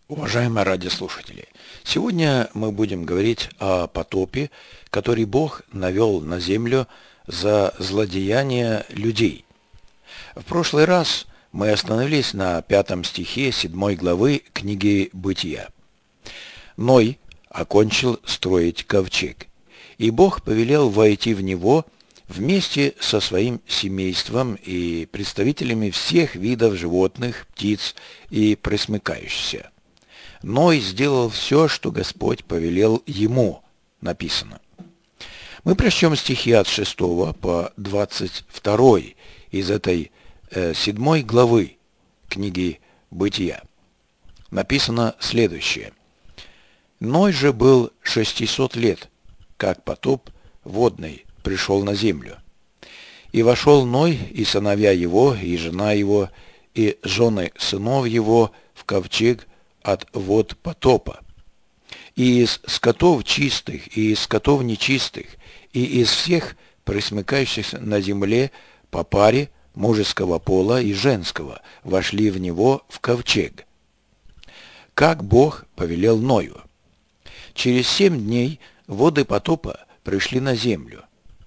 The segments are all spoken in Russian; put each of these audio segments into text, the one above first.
Уважаемые радиослушатели, сегодня мы будем говорить о потопе, который Бог навел на землю за злодеяния людей. В прошлый раз мы остановились на 5 стихе 7 главы книги Бытия. Ной окончил строить ковчег, и Бог повелел войти в него вместе со своим семейством и представителями всех видов животных, птиц и пресмыкающихся. Ной сделал все, что Господь повелел ему, написано. Мы прочтем стихи от 6 по 22 из этой 7 главы книги Бытия. Написано следующее. Ной же был 600 лет, как потоп водный пришел на землю. И вошел Ной, и сыновья его, и жена его, и жены сынов его в ковчег от вод потопа. И из скотов чистых, и из скотов нечистых, и из всех пресмыкающихся на земле по паре мужеского пола и женского вошли в него в ковчег, как Бог повелел Ною. Через 7 дней воды потопа пришли на землю.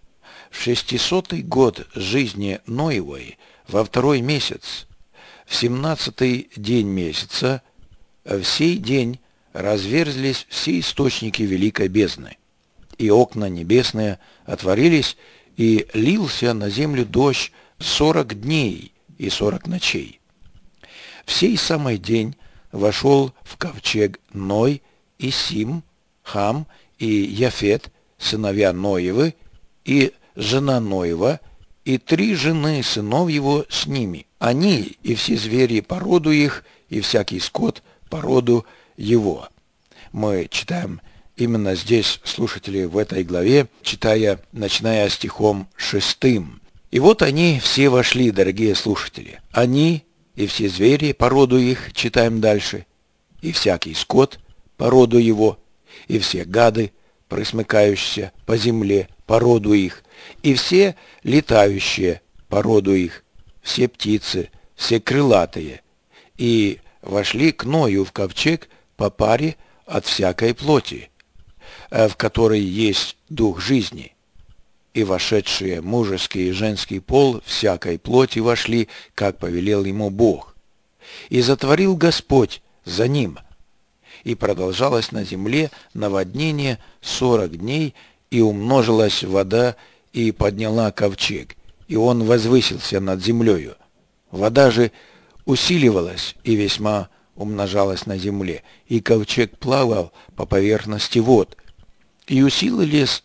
В 600-й год жизни Ноевой, во 2-й месяц, в 17-й день месяца, в сей день разверзлись все источники великой бездны, и окна небесные отворились, и лился на землю дождь 40 дней и 40 ночей. В сей самый день вошел в ковчег Ной и Сим, Хам и Яфет, сыновья Ноевы, и жена Ноева, и 3 жены сынов его с ними. Они и все звери по роду их, и всякий скот по роду его. Мы читаем именно здесь, слушатели, в этой главе, начиная стихом 6. И вот они все вошли, дорогие слушатели. Они и все звери по роду их, читаем дальше, и всякий скот по роду его, и все гады, пресмыкающиеся по земле по роду их, и все летающие по роду их, все птицы, все крылатые, и вошли к Ною в ковчег по паре от всякой плоти, в которой есть дух жизни. И вошедшие мужеский и женский пол всякой плоти вошли, как повелел ему Бог. И затворил Господь за ним. И продолжалось на земле наводнение 40 дней, и умножилась вода, и подняла ковчег, и он возвысился над землею. Вода же усиливалась и весьма умножалась на земле, и ковчег плавал по поверхности вод. И усилились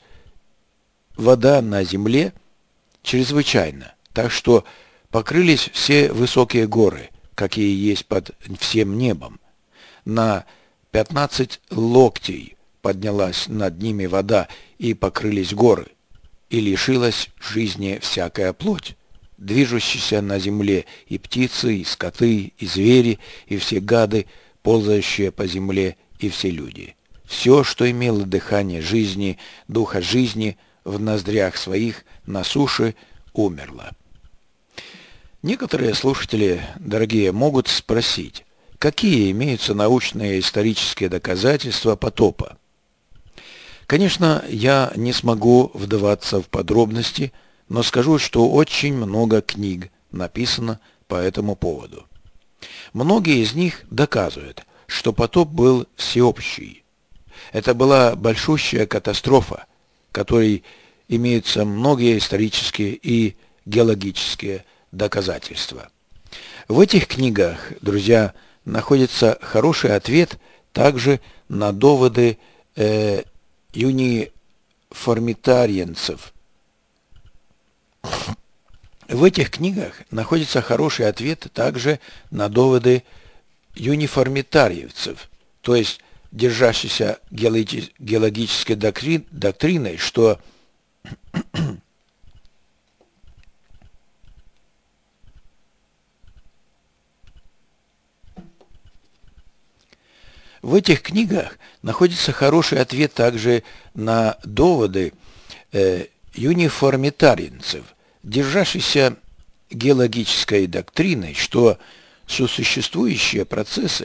вода на земле чрезвычайно, так что покрылись все высокие горы, какие есть под всем небом. На 15 локтей поднялась над ними вода, и покрылись горы, и лишилась жизни всякая плоть, движущаяся на земле, и птицы, и скоты, и звери, и все гады, ползающие по земле, и все люди. Все, что имело дыхание жизни, духа жизни в ноздрях своих на суше, умерло. Некоторые слушатели, дорогие, могут спросить, какие имеются научные и исторические доказательства потопа. Конечно, я не смогу вдаваться в подробности, но скажу, что очень много книг написано по этому поводу. Многие из них доказывают, что потоп был всеобщий. Это была большущая катастрофа, которой имеются многие исторические и геологические доказательства. В этих книгах, друзья, находится хороший ответ также на доводы юниформитариенцев. В этих книгах находится хороший ответ также на доводы юниформитариевцев, то есть держащихся геологической доктриной, что в этих книгах находится хороший ответ также на доводы юниформитариенцев, держащихся геологической доктриной, что сосуществующие процессы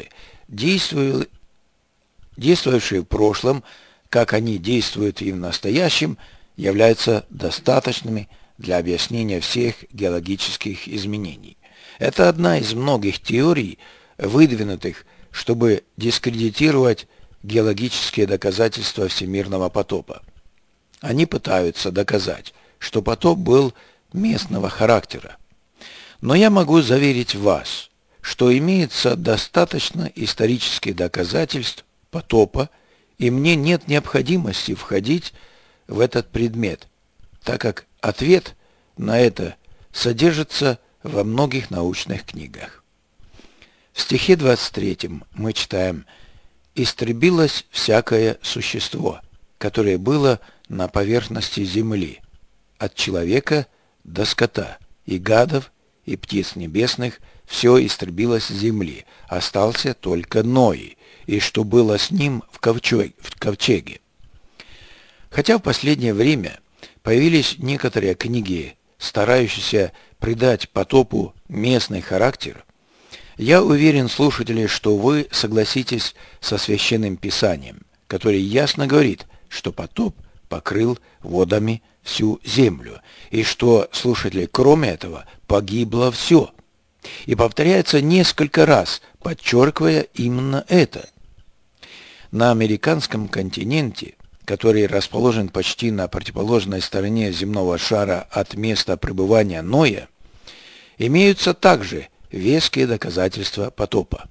действовавшие в прошлом, как они действуют и в настоящем, являются достаточными для объяснения всех геологических изменений. Это одна из многих теорий, выдвинутых, чтобы дискредитировать геологические доказательства всемирного потопа. Они пытаются доказать, что потоп был местного характера. Но я могу заверить вас, что имеется достаточно исторических доказательств потопа, и мне нет необходимости входить в этот предмет, так как ответ на это содержится во многих научных книгах. В стихе 23 мы читаем: «Истребилось всякое существо, которое было на поверхности земли, от человека до скота, и гадов, и птиц небесных, все истребилось с земли, остался только Ной, и что было с ним в ковчеге». Хотя в последнее время появились некоторые книги, старающиеся придать потопу местный характер, я уверен, слушатели, что вы согласитесь со Священным Писанием, которое ясно говорит, что потоп покрыл водами всю землю, и что, слушатели, кроме этого, погибло все. И повторяется несколько раз, подчеркивая именно это. На американском континенте, который расположен почти на противоположной стороне земного шара от места пребывания Ноя, имеются также веские доказательства потопа.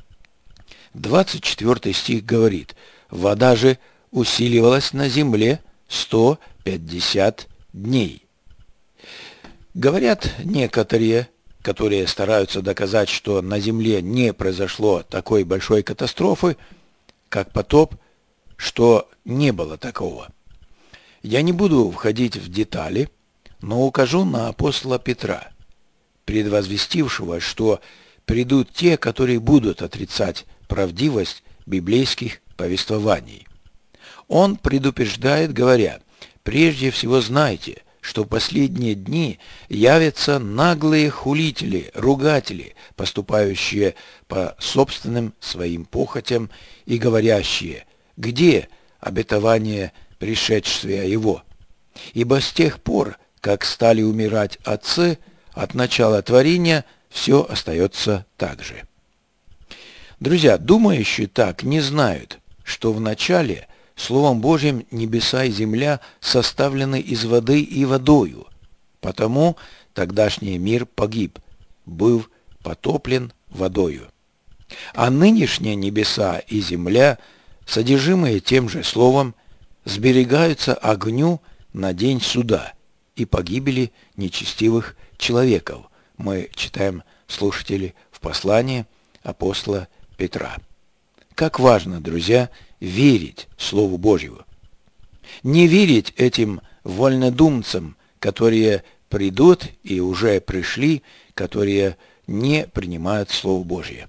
24 стих говорит: «Вода же усиливалась на земле 150 дней». Говорят некоторые, которые стараются доказать, что на земле не произошло такой большой катастрофы, как потоп, что не было такого. Я не буду входить в детали, но укажу на апостола Петра, предвозвестившего, что придут те, которые будут отрицать правдивость библейских повествований. Он предупреждает, говоря: «Прежде всего знайте, что в последние дни явятся наглые хулители, ругатели, поступающие по собственным своим похотям и говорящие: где обетование пришествия его? Ибо с тех пор, как стали умирать отцы, от начала творения все остается так же». Друзья, думающие так не знают, что в начале Словом Божьим небеса и земля составлены из воды и водою, потому тогдашний мир погиб, быв потоплен водою. А нынешние небеса и земля, содержимые тем же Словом, сберегаются огню на день суда и погибели нечестивых человеков. Мы читаем, слушатели, в послании апостола Петра. Как важно, друзья, верить Слову Божьему. Не верить этим вольнодумцам, которые придут и уже пришли, которые не принимают Слово Божье.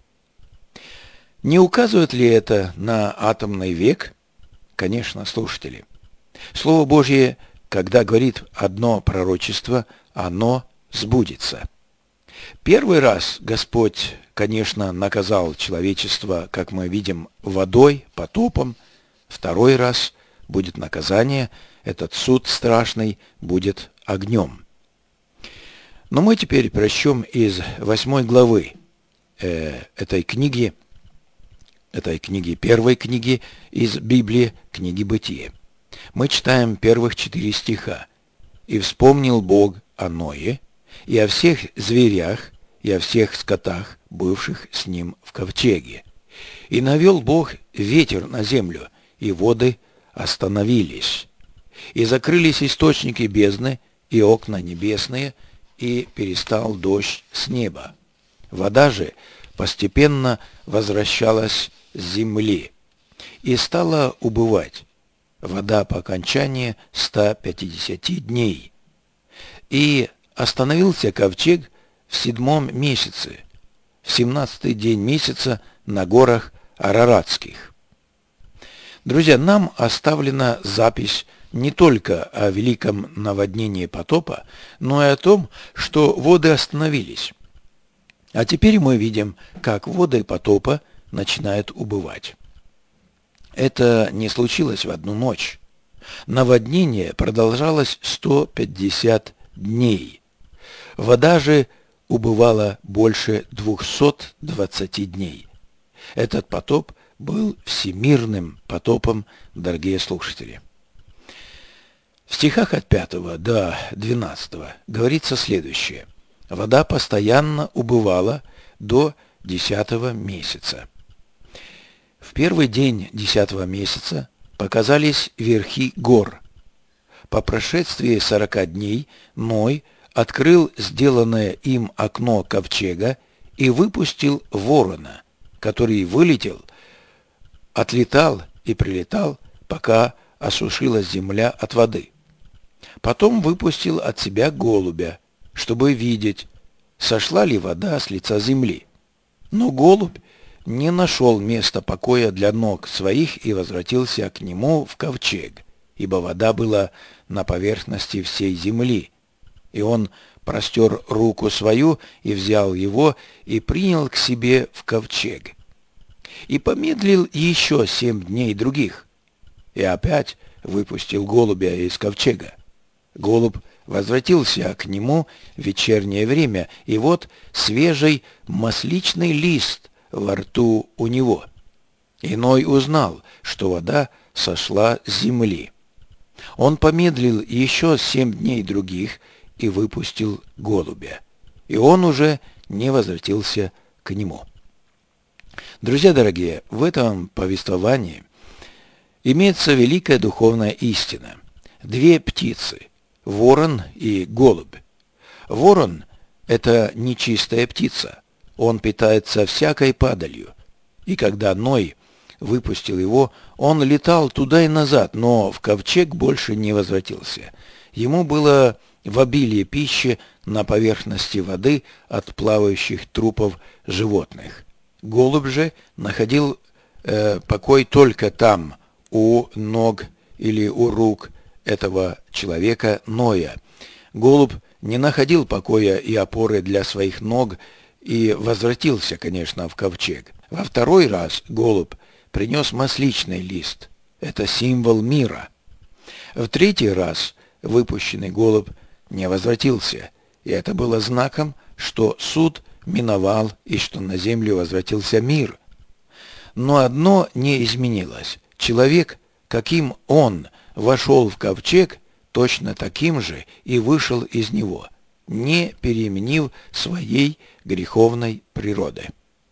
Не указывает ли это на атомный век? Конечно, слушатели. Слово Божье, когда говорит одно пророчество, оно сбудется. Первый раз Господь, конечно, наказал человечество, как мы видим, водой, потопом. Второй раз будет наказание, этот суд страшный будет огнем. Но мы теперь прочтем из 8 главы этой книги, первой книги из Библии, книги Бытия. Мы читаем первых 4 стиха. «И вспомнил Бог о Ное, и о всех зверях, и о всех скотах, бывших с ним в ковчеге. И навел Бог ветер на землю, и воды остановились. И закрылись источники бездны, и окна небесные, и перестал дождь с неба. Вода же постепенно возвращалась с земли, и стала убывать вода по окончании 150 дней. И остановился ковчег в 7 месяце, в 17-й день месяца на горах Араратских». Друзья, нам оставлена запись не только о великом наводнении потопа, но и о том, что воды остановились. А теперь мы видим, как воды потопа начинает убывать. Это не случилось в одну ночь. Наводнение продолжалось 150 дней. Вода же убывала больше 220 дней. Этот потоп был всемирным потопом, дорогие слушатели. В стихах от 5 до 12 говорится следующее. Вода постоянно убывала до 10 месяца. В первый день 10 месяца показались верхи гор. По прошествии 40 дней Ной открыл сделанное им окно ковчега и выпустил ворона, который вылетел, отлетал и прилетал, пока осушилась земля от воды. Потом выпустил от себя голубя, чтобы видеть, сошла ли вода с лица земли. Но голубь не нашел места покоя для ног своих и возвратился к нему в ковчег, ибо вода была на поверхности всей земли. И он простер руку свою и взял его и принял к себе в ковчег. И помедлил еще 7 дней других, и опять выпустил голубя из ковчега. Голубь возвратился к нему в вечернее время, и вот свежий масличный лист во рту у него. Иной узнал, что вода сошла с земли. Он помедлил еще 7 дней других и выпустил голубя, и он уже не возвратился к нему. Друзья дорогие, в этом повествовании имеется великая духовная истина. Две птицы – ворон и голубь. Ворон – это нечистая птица. Он питается всякой падалью. И когда Ной выпустил его, он летал туда и назад, но в ковчег больше не возвратился. Ему было в обилии пищи на поверхности воды от плавающих трупов животных. Голубь же находил покой только там, у ног или у рук этого человека Ноя. Голубь не находил покоя и опоры для своих ног и возвратился, конечно, в ковчег. Во второй раз голубь принес масличный лист. Это символ мира. В третий раз выпущенный голубь не возвратился, и это было знаком, что суд миновал и что на землю возвратился мир. Но одно не изменилось. Человек, каким он вошел в ковчег, точно таким же и вышел из него, не переменив своей греховной природы.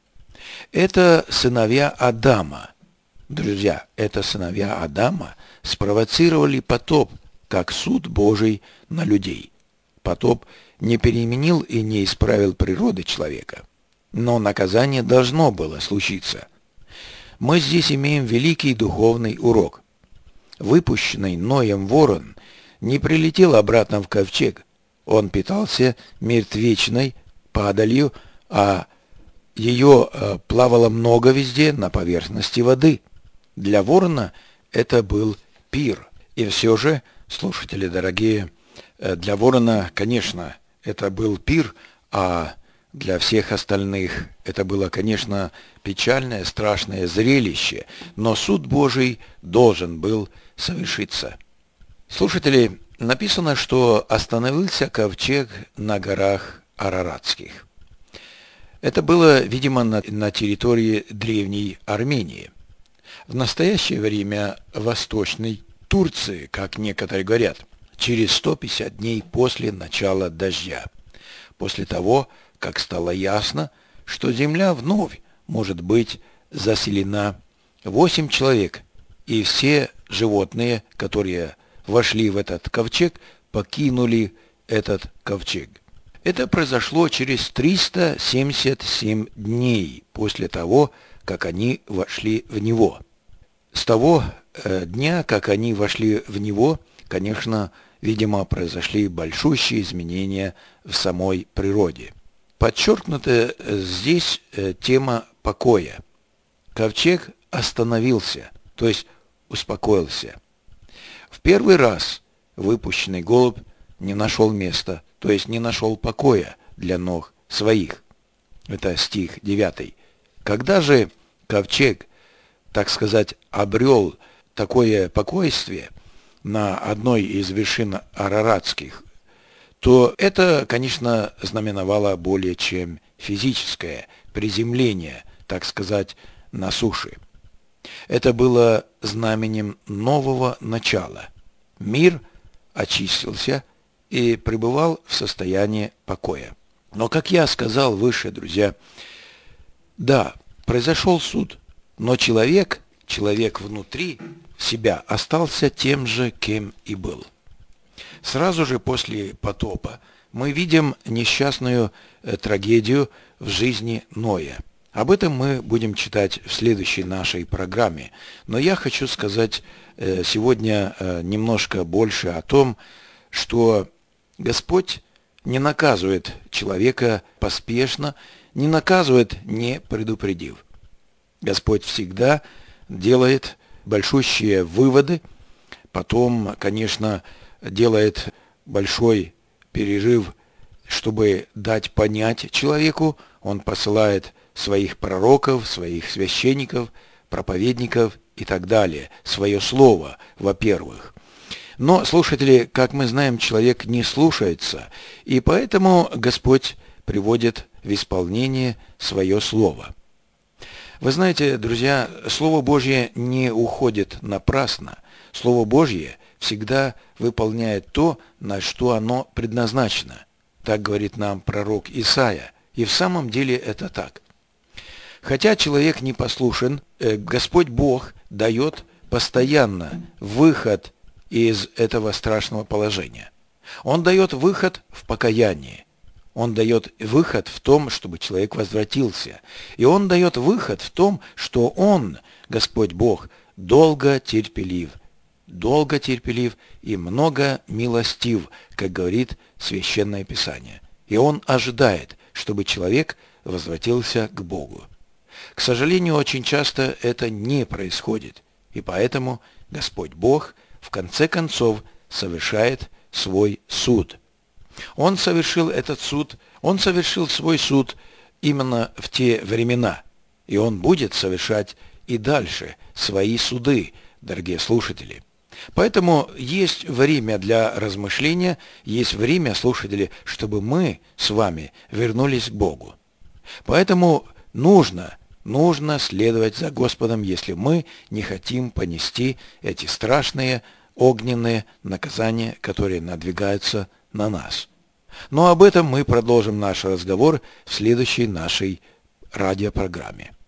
Это сыновья Адама. Друзья, это сыновья Адама спровоцировали потоп, как суд Божий на людей. Потоп не переменил и не исправил природы человека. Но наказание должно было случиться. Мы здесь имеем великий духовный урок. Выпущенный Ноем ворон не прилетел обратно в ковчег. Он питался мертвечной падалью, а ее плавало много везде на поверхности воды. Для ворона это был пир. И все же, слушатели дорогие, для ворона, конечно, это был пир, а для всех остальных это было, конечно, печальное, страшное зрелище, но суд Божий должен был совершиться. Слушатели, написано, что остановился ковчег на горах Араратских. Это было, видимо, на территории древней Армении. В настоящее время Восточной Турции, как некоторые говорят, через 150 дней после начала дождя, после того, как стало ясно, что земля вновь может быть заселена. 8 человек и все животные, которые вошли в этот ковчег, покинули этот ковчег. Это произошло через 377 дней после того, как они вошли в него. С того дня, как они вошли в него, конечно, видимо, произошли большущие изменения в самой природе. Подчеркнута здесь тема покоя. Ковчег остановился, то есть успокоился. В первый раз выпущенный голубь не нашел места, то есть не нашел покоя для ног своих. Это стих 9. Когда же ковчег, так сказать, обрел такое покойствие на одной из вершин Араратских, то это, конечно, знаменовало более чем физическое приземление, так сказать, на суше. Это было знаменем нового начала. Мир очистился и пребывал в состоянии покоя. Но, как я сказал выше, друзья, да, произошел суд, но человек внутри себя остался тем же, кем и был. Сразу же после потопа мы видим несчастную трагедию в жизни Ноя. Об этом мы будем читать в следующей нашей программе. Но я хочу сказать сегодня немножко больше о том, что Господь не наказывает человека поспешно, не наказывает, не предупредив. Господь всегда делает большущие выводы, потом, конечно, делает большой перерыв, чтобы дать понять человеку. Он посылает своих пророков, своих священников, проповедников и так далее, свое слово, во-первых. Но, слушатели, как мы знаем, человек не слушается, и поэтому Господь приводит в исполнение свое слово. Вы знаете, друзья, Слово Божье не уходит напрасно. Слово Божье всегда выполняет то, на что оно предназначено. Так говорит нам пророк Исаия. И в самом деле это так. Хотя человек не послушен, Господь Бог дает постоянно выход из этого страшного положения. Он дает выход в покаянии. Он дает выход в том, чтобы человек возвратился. И Он дает выход в том, что Он, Господь Бог, долго терпелив и много милостив, как говорит Священное Писание. И Он ожидает, чтобы человек возвратился к Богу. К сожалению, очень часто это не происходит, и поэтому Господь Бог в конце концов совершает свой суд. Он совершил свой суд именно в те времена, и Он будет совершать и дальше свои суды, дорогие слушатели. Поэтому есть время для размышления, есть время, слушатели, чтобы мы с вами вернулись к Богу. Поэтому нужно следовать за Господом, если мы не хотим понести эти страшные огненные наказания, которые надвигаются на нас. Но об этом мы продолжим наш разговор в следующей нашей радиопрограмме.